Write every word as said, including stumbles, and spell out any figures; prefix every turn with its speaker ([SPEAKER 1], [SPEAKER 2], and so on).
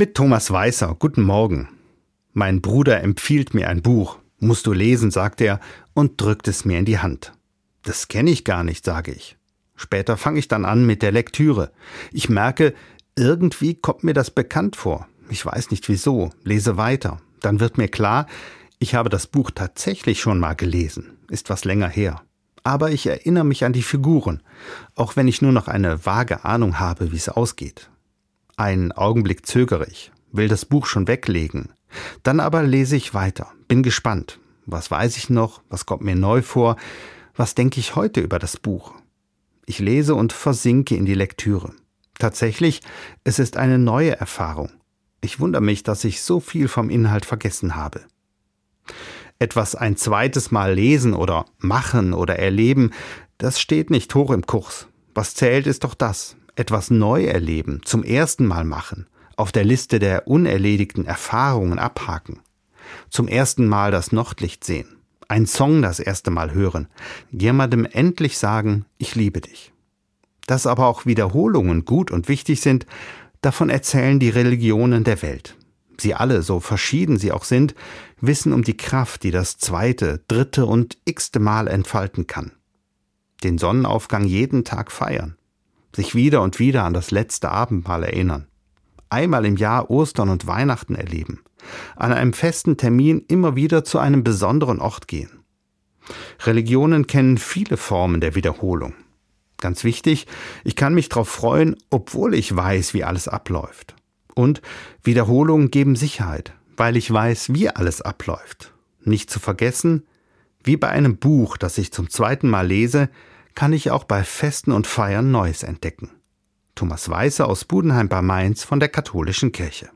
[SPEAKER 1] Mit Thomas Weißer. Guten Morgen. Mein Bruder empfiehlt mir ein Buch. Musst du lesen, sagt er und drückt es mir in die Hand. Das kenne ich gar nicht, sage ich. Später fange ich dann an mit der Lektüre. Ich merke, irgendwie kommt mir das bekannt vor. Ich weiß nicht wieso, lese weiter. Dann wird mir klar, ich habe das Buch tatsächlich schon mal gelesen. Ist was länger her. Aber ich erinnere mich an die Figuren, auch wenn ich nur noch eine vage Ahnung habe, wie es ausgeht. Einen Augenblick zögere ich, will das Buch schon weglegen. Dann aber lese ich weiter, bin gespannt. Was weiß ich noch? Was kommt mir neu vor? Was denke ich heute über das Buch? Ich lese und versinke in die Lektüre. Tatsächlich, es ist eine neue Erfahrung. Ich wundere mich, dass ich so viel vom Inhalt vergessen habe. Etwas ein zweites Mal lesen oder machen oder erleben, das steht nicht hoch im Kurs. Was zählt, ist doch das. Etwas neu erleben, zum ersten Mal machen, auf der Liste der unerledigten Erfahrungen abhaken. Zum ersten Mal das Nordlicht sehen, einen Song das erste Mal hören, jemandem endlich sagen, ich liebe dich. Dass aber auch Wiederholungen gut und wichtig sind, davon erzählen die Religionen der Welt. Sie alle, so verschieden sie auch sind, wissen um die Kraft, die das zweite, dritte und x-te Mal entfalten kann. Den Sonnenaufgang jeden Tag feiern. Sich wieder und wieder an das letzte Abendmahl erinnern. Einmal im Jahr Ostern und Weihnachten erleben. An einem festen Termin immer wieder zu einem besonderen Ort gehen. Religionen kennen viele Formen der Wiederholung. Ganz wichtig, ich kann mich darauf freuen, obwohl ich weiß, wie alles abläuft. Und Wiederholungen geben Sicherheit, weil ich weiß, wie alles abläuft. Nicht zu vergessen, wie bei einem Buch, das ich zum zweiten Mal lese, kann ich auch bei Festen und Feiern Neues entdecken. Thomas Weißer aus Budenheim bei Mainz von der Katholischen Kirche.